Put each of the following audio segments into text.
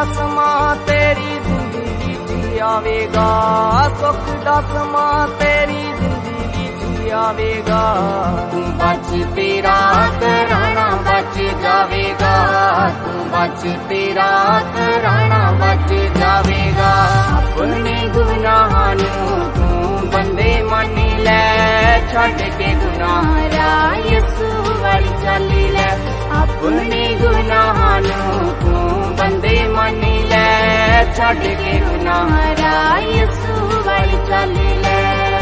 दा समां तेरी जिंदगी च आवेगा, सुख दा समां तेरी जिंदगी च आवेगा। तू बच तेरा कराना बच जावेगा, तू बच तेरा कराना बच जावेगा। अपने गुनाहां नूं तू बंदे मान लै, छड्ड के गुनाह राह यसू वल चल लै। अपने गुनाहां नूं तू बंदे मान लै, छड्ड के गुनाह राह यसू वल चल लै।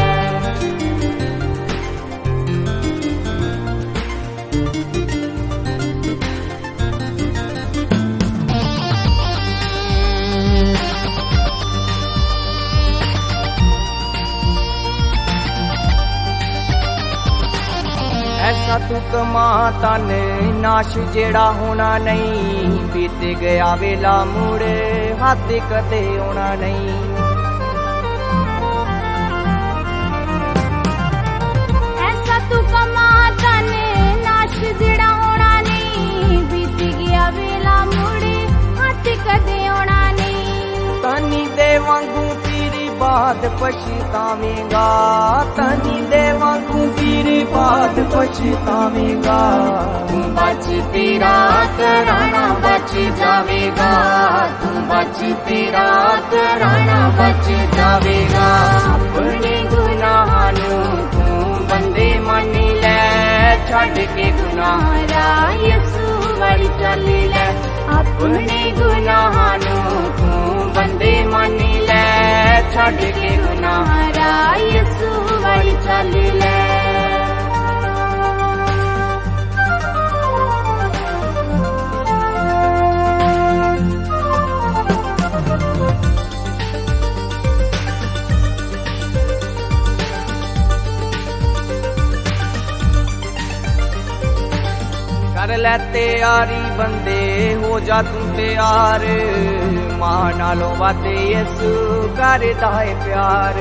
ऐसा तू कमा तन नाश जेड़ा होना नहीं, बीत गया वेला मुड़े हाथ कदे होना नहीं। ऐसा तू कमा तन नाश जेड़ा होना नहीं, बीत गया वेला मुड़े हाथ कदे होना नहीं। तनी दे वांगू तेरी बात पछतावेगा, तनी दे वांगू तेरी बात पछतावेगा। तू बच तेरा कराना बच जावेगा, तू बच तेरा कराना बच जावेगा। अपने गुनाहां नूं तू बंदे मान लै, छड्ड के गुनाह राह यसू वल चल लै। अपने गुनाहां नूं तू बंदे मान लै, छड्ड के गुनाह राह यसू वल चल लै। कर लै तैयारी बंदे हो जा तू तैयार, मां नालों वध यसू करदा है प्यार।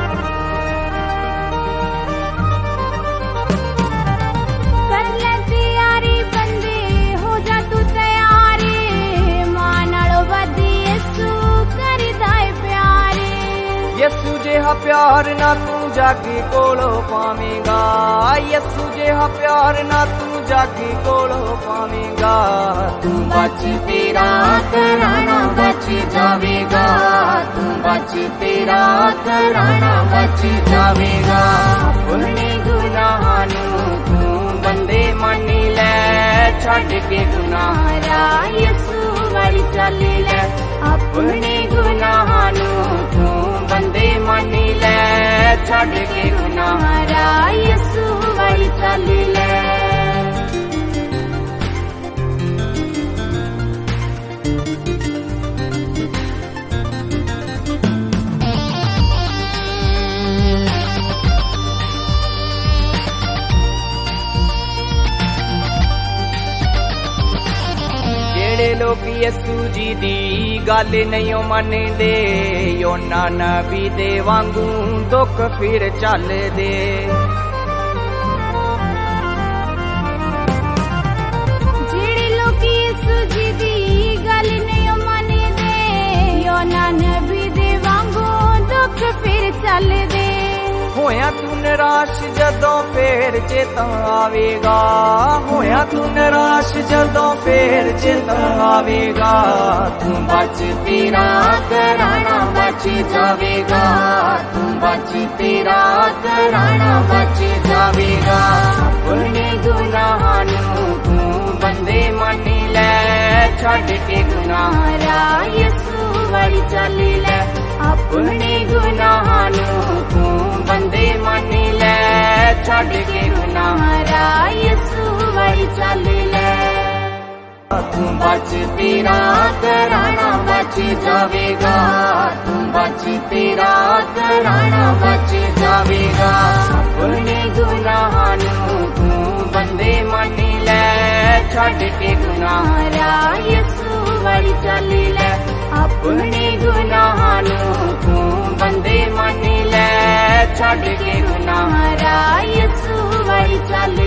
कर लै तैयारी बंदे हो जा तू तैयार, मां नालों वध यसू करदा है प्यार। यसू जिहा प्यार ना तू जागे कोलों पावेगा, यसू जिहा प्यार ना तू जागे कोलों पावेगा। तू बच तेरा कराना बच जावेगा, तू बच तेरा कराना बच जावेगा। अपने गुनाहां नूं तू बंदे मान लै, छड्ड के गुनाह राह यसू वल चल लै। अपने गुनाहां नूं तू बंदे मान लै, छड्ड के गुनाह राह यसू वल चल लै। जेड़े लोग यसू जी दी गल नहीं मनदे, योना नबी दे वांगू दुख फिर चलदे। जेड़े लोग यसू जी दी गल नहीं मनदे, योना नबी दे वांगू दुख फिर चलदे। होया तू निराश जदों फेर चेता आवेगा, होया तू निराश जदों फेर चेता आवेगा। तू बच तेरा कराना बच जावेगा, तू बच तेरा कराना बच जावेगा। अपने गुनाहां नूं तू बंदे मान लै, छड्ड के गुनाह राह यसू वल चल लै। अपने गुनाहां नूं तू बंदे मान लै, छड्ड के गुनाह राह यसू वल चल लै। तू बच तेरा कराना बच जावेगा, तू बच तेरा कराना बच जावेगा। अपने गुनाहां नूं तू बंदे मान लै, छड्ड के गुनाह राह यसू वल चल लै। अपने गुनाहां नूं तू बंदे मान लै, छड्ड के गुनाह राह यसू वल चल